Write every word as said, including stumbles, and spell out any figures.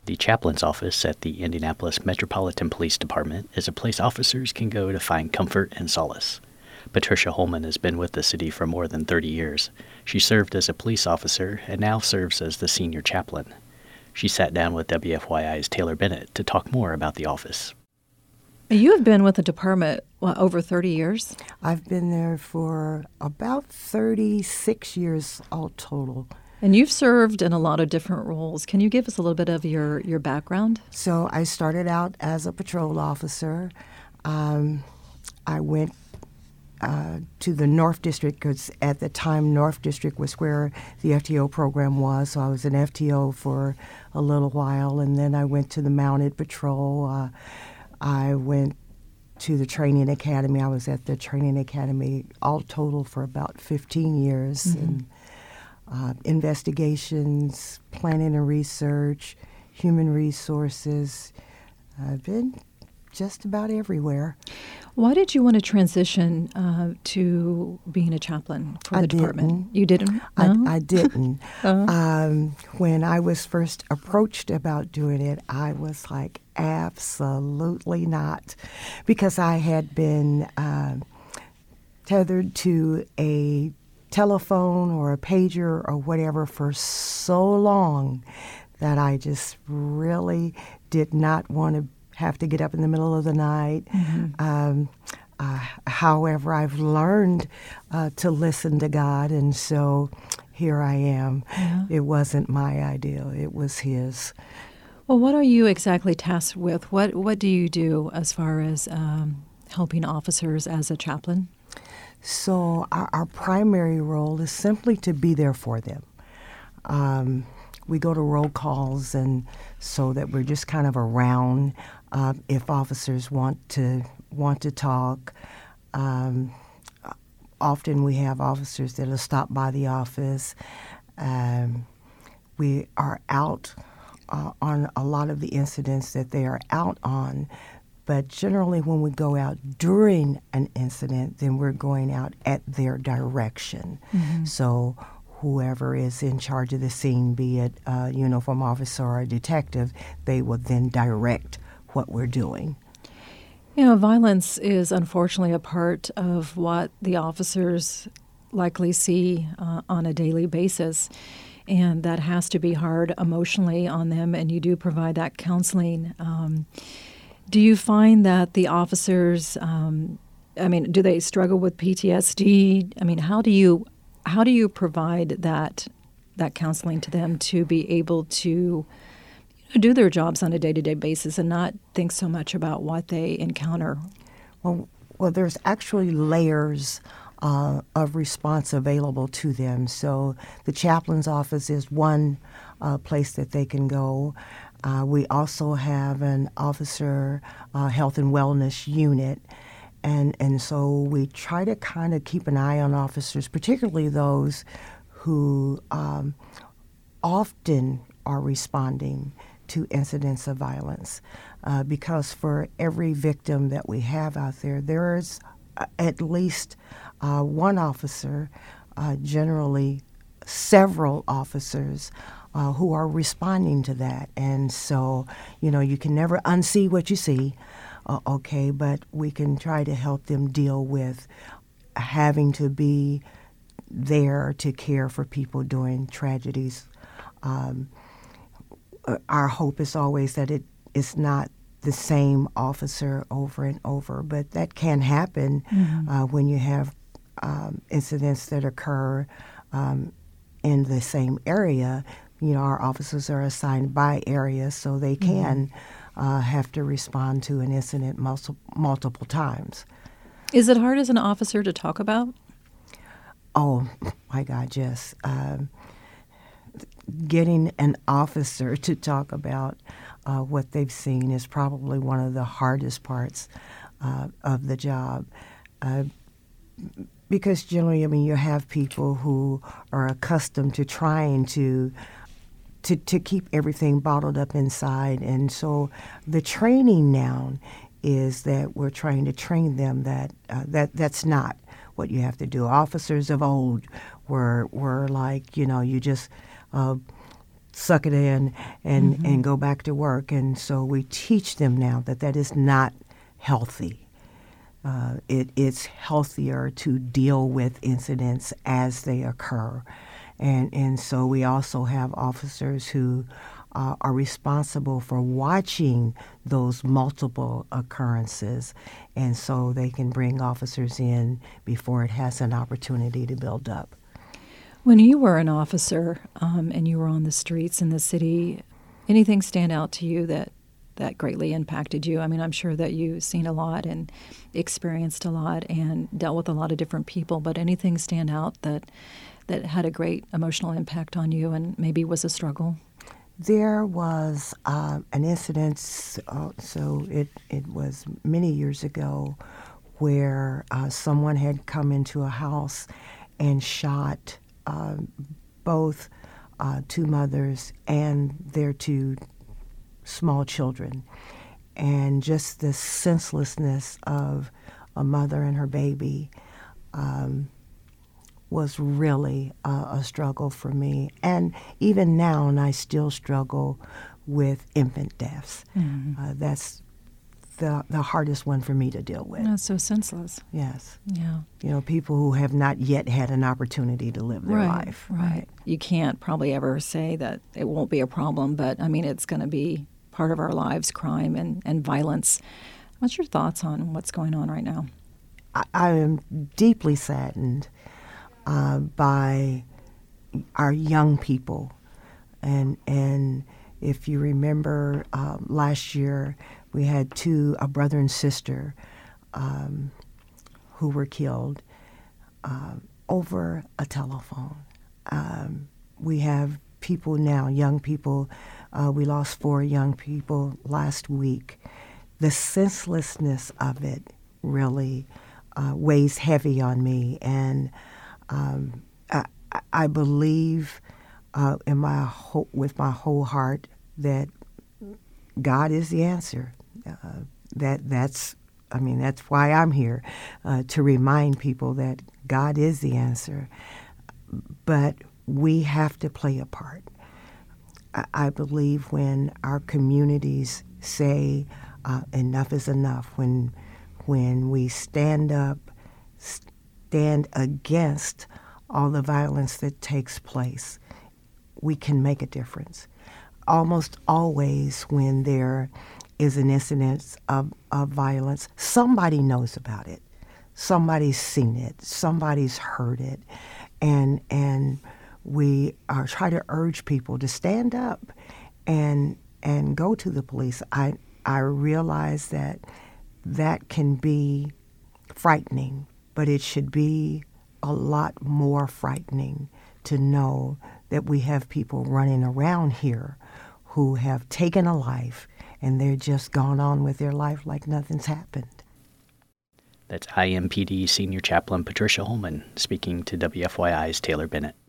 The chaplain's office at the Indianapolis Metropolitan Police Department is a place officers can go to find comfort and solace. Patricia Holman has been with the city for more than thirty years. She served as a police officer and now serves as the senior chaplain. She sat down with W F Y I's Taylor Bennett to talk more about the office. You have been with the department, what, over thirty years? I've been there for about thirty-six years all total. And you've served in a lot of different roles. Can you give us a little bit of your, your background? So I started out as a patrol officer. Um, I went uh, to the North District because at the time North District was where the F T O program was. So I was an F T O for a little while, and then I went to the Mounted Patrol. Uh, I went to the Training Academy. I was at the Training Academy all total for about fifteen years. Mm-hmm. And Uh, investigations, planning and research, human resources. I've been just about everywhere. Why did you want to transition uh, to being a chaplain for the I department? Didn't. You didn't? I, No? I didn't. uh-huh. um, when I was first approached about doing it, I was like, absolutely not, because I had been uh, tethered to a telephone or a pager or whatever for so long that I just really did not want to have to get up in the middle of the night. Mm-hmm. Um, uh, however, I've learned uh, to listen to God, and so here I am. Yeah. It wasn't my ideal, it was His. Well, what are you exactly tasked with? What, what do you do as far as um, helping officers as a chaplain? So our, our primary role is simply to be there for them. Um, we go to roll calls, and so that we're just kind of around uh, if officers want to want to talk. Um, often we have officers that will stop by the office. Um, we are out uh, on a lot of the incidents that they are out on. But generally when we go out during an incident, then we're going out at their direction. Mm-hmm. So whoever is in charge of the scene, be it a uniform officer or a detective, they will then direct what we're doing. You know, violence is unfortunately a part of what the officers likely see uh, on a daily basis. And that has to be hard emotionally on them, and you do provide that counseling. Um, Do you find that the officers, um, I mean, do they struggle with P T S D? I mean, how do you how do you provide that that counseling to them to be able to you know, do their jobs on a day-to-day basis and not think so much about what they encounter? Well, well, there's actually layers uh, of response available to them. So the chaplain's office is one uh, place that they can go. Uh, we also have an officer uh, health and wellness unit, and, and so we try to kind of keep an eye on officers, particularly those who um, often are responding to incidents of violence, uh, because for every victim that we have out there, there is uh, at least uh, one officer, uh, generally several officers, Uh, who are responding to that. And so, you know, you can never unsee what you see, uh, okay, but we can try to help them deal with having to be there to care for people during tragedies. Um, our hope is always that it is not the same officer over and over, but that can happen mm-hmm. uh, when you have um, incidents that occur um, in the same area. You know, our officers are assigned by area, so they can mm-hmm. uh, have to respond to an incident multi- multiple times. Is it hard as an officer to talk about? Oh, my God, yes. Um, getting an officer to talk about uh, what they've seen is probably one of the hardest parts uh, of the job. Uh, because generally, I mean, you have people who are accustomed to trying to To, to keep everything bottled up inside. And so the training now is that we're trying to train them that uh, that that's not what you have to do. Officers of old were were like, you know, you just uh, suck it in and, Mm-hmm. and go back to work. And so we teach them now that that is not healthy. Uh, it, it's healthier to deal with incidents as they occur. And, and so we also have officers who uh, are responsible for watching those multiple occurrences, and so they can bring officers in before it has an opportunity to build up. When you were an officer um, and you were on the streets in the city, anything stand out to you that, that greatly impacted you? I mean, I'm sure that you've seen a lot and experienced a lot and dealt with a lot of different people, but anything stand out that that had a great emotional impact on you and maybe was a struggle? There was uh, an incident, uh, so it, it was many years ago, where uh, someone had come into a house and shot uh, both uh, two mothers and their two small children. And just the senselessness of a mother and her baby um, was really uh, a struggle for me. And even now, and I still struggle with infant deaths. Mm-hmm. Uh, that's the the hardest one for me to deal with. That's so senseless. Yes. Yeah. You know, people who have not yet had an opportunity to live their right, life. Right. You can't probably ever say that it won't be a problem, but I mean, it's going to be part of our lives, crime and, and violence. What's your thoughts on what's going on right now? I, I am deeply saddened uh, by our young people. And, and if you remember um, last year, we had two, a brother and sister, um, who were killed uh, over a telephone. Um, we have people now, young people. Uh, we lost four young people last week. The senselessness of it really uh, weighs heavy on me, and um, I, I believe uh, in my whole, with my whole heart that God is the answer. Uh, that that's, I mean, that's why I'm here, uh, to remind people that God is the answer. But we have to play a part. I, I believe when our communities say uh, enough is enough, when when we stand up, stand against all the violence that takes place, we can make a difference. Almost always when there is an incident of, of violence, somebody knows about it. Somebody's seen it. Somebody's heard it. And and we are try to urge people to stand up and and go to the police. I I realize that that can be frightening, but it should be a lot more frightening to know that we have people running around here who have taken a life and they're just gone on with their life like nothing's happened. That's I M P D Senior Chaplain Patricia Holman speaking to W F Y I's Taylor Bennett.